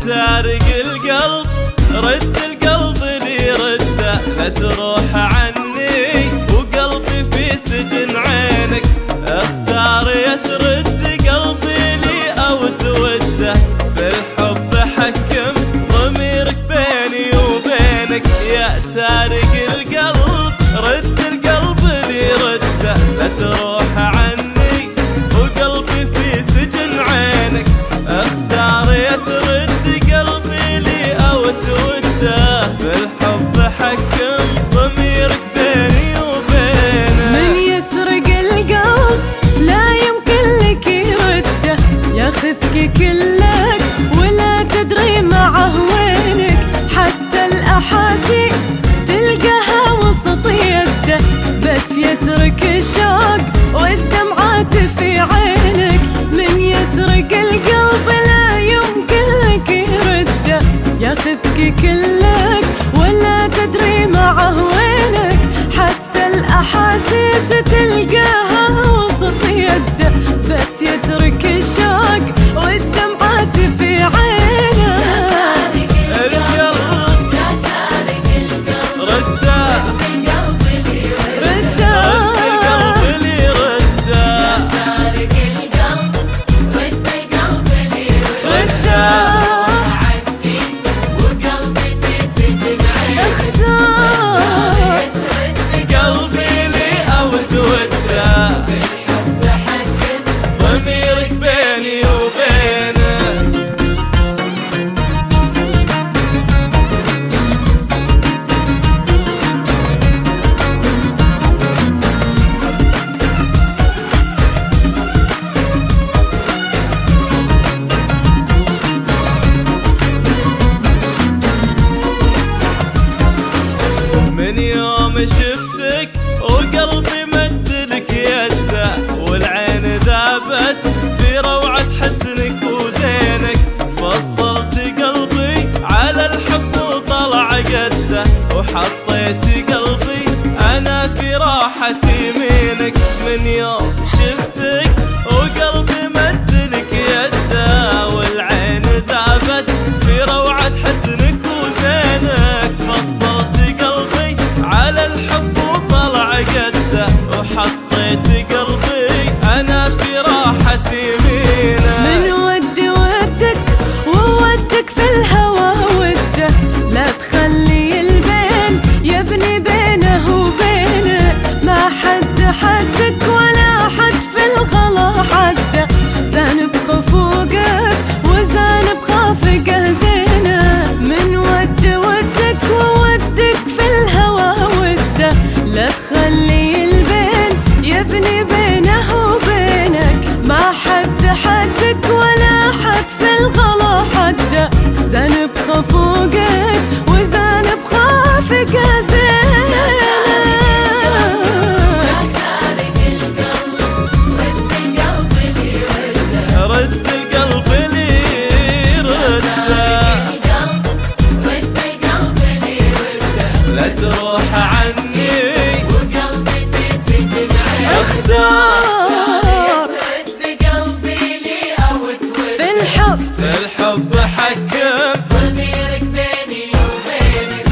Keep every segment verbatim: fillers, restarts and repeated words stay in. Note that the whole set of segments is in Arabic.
سارق القلب رد القلب لي رده، لا تروح عني وقلبي في سجن عينك. اختار يا ترد قلبي لي او توده، في الحب حكم ضميرك بيني وبينك. يا سارق القلب رد القلب لي رده، لا تروح عني وقلبي في سجن عينك. اختار يا ترد قلبي لي او توده، في الحب حكم ضميرك بيني وبينك. من يسرق القلب لا يمكن لك يرده، ياخذك كلك ولا تدري معه وينك. حتى الاحاسيس تلقاها وسط يده، بس يترك الشوق والدمعات في عينك. من يسرق القلب لا يمكن لك يرده، ياخذك كلك ولا تدري معه وينك. حتى الاحاسيس تلقاها وسط يده، بس يترك الشوق والدمعات في عينك. يا سارق القلب يا سارق القلب رده، القلب لي رده، القلب لي رده. يا سارق القلب رد القلب لي رده، عني وقلبي في سجن عينك. اختار يا ترد قلبي لي او توده، في الحب حكم ضميرك بيني وبينك. من يوم شفتك وقلبي مدلك يده، والعين ذابت في روعة حسنك وزينك. فصلت قلبي على الحب وطلع قده، وحطيت قلبي أنا في راحة يمينك. من يوم شفتك وقلبي مدلك يده، والعين ذابت في روعة حسنك وزينك. فصلت قلبي على الحب وطلع قده، وحطيت قلبي أنا في راحة يمينك. من ودي ودك وودك في الهوى وده، لا تخلي البين يبني بينه وبينه. ما حد حدك ولا حد في الغلا حده، زان بخفوقك وزان بخافقه زينه. من ودي ودك وودك في الهوى وده، لا تخلي البين يبني بينه وبينك. ما حد حدك ولا حد في الغلا حده، زان بخفوقك وزان بخافقه زينه. يا سارق القلب رد القلب لي رده، رد القلب لي رده. يا سارق القلب رد القلب لي رده، لا تروح عني وقلبي في سجن عينك. اختار يا ترد قلبي لي او توده، في الحب في الحب حكم ضميرك بيني وبينك.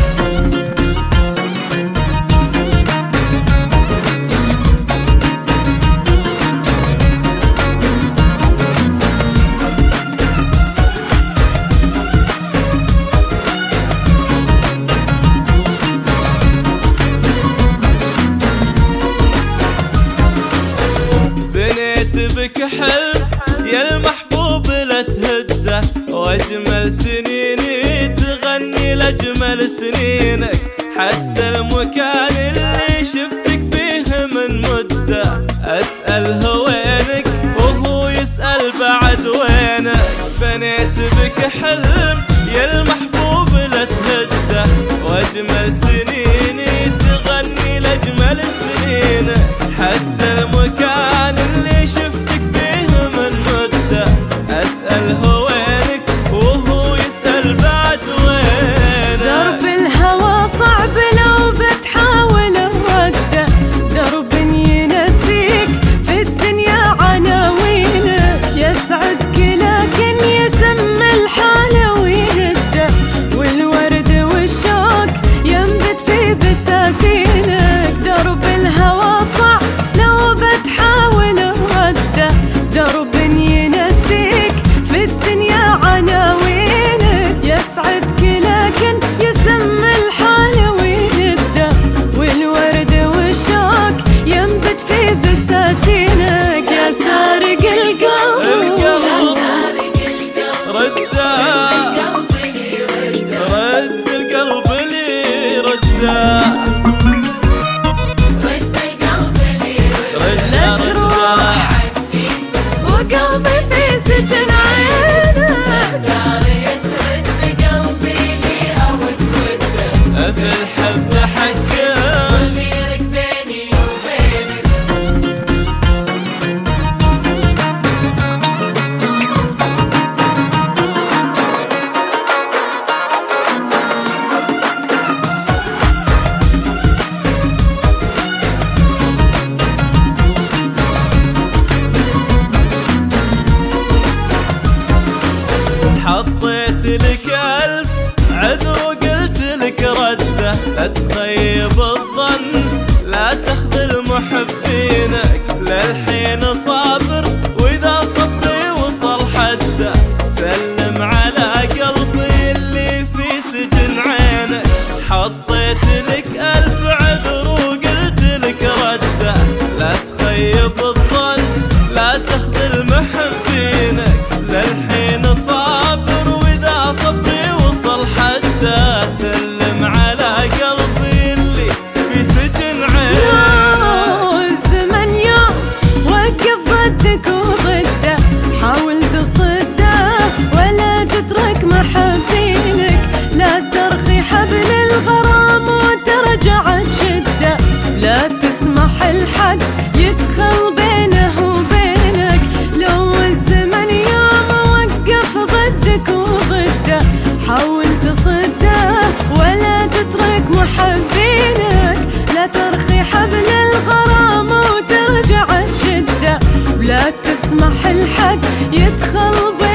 بنيت بك حلم يا المحبوب لا تهده، واجمل سنيني تغني لاجمل سنينك. حتى المكان اللي شفتك فيه من مده، اسال هو وينك وهو يسال بعد وينك. بنيت بك حلم يا المحبوب لا تهده، واجمل سنيني تغني لاجمل سنينك. حتى المكان اللي شفتك فيه من مده، اسال هو وينك وهو يسال بعد وينك. درب الهوى صعب لو بتحاول الرده، درب ينسيك في الدنيا عناوينك. يسعدك لكن يسمى الحالة وينك. حطيت لك ألف عذر وقلت لك رده، لا تخيب الظن لا تخذل محبينك، للحين صابر وإذا صبري وصل حده، سلم على قلبي اللي في سجن عينك. حطيت لك ألف عذر وقلت لك رده، لا تخيب الظن لا تخذل محبينك، للحين صابر وإذا صبري وصل حده، سلم على قلبي اللي في سجن عينك. الزمن يوم وقف ضدك وضده، حاول تصده ولا تترك محبينك، لا ترخي حبل الغرام وترجع تشده، لا تسمح الحق يدخل بينه وبينك. لو الزمن يوم وقف ضدك وضده، حاول تصده ولا تترك محبينك، لا ترخي حبل الغرام وترجع تشده، ولا تسمح الحق يدخل بينك.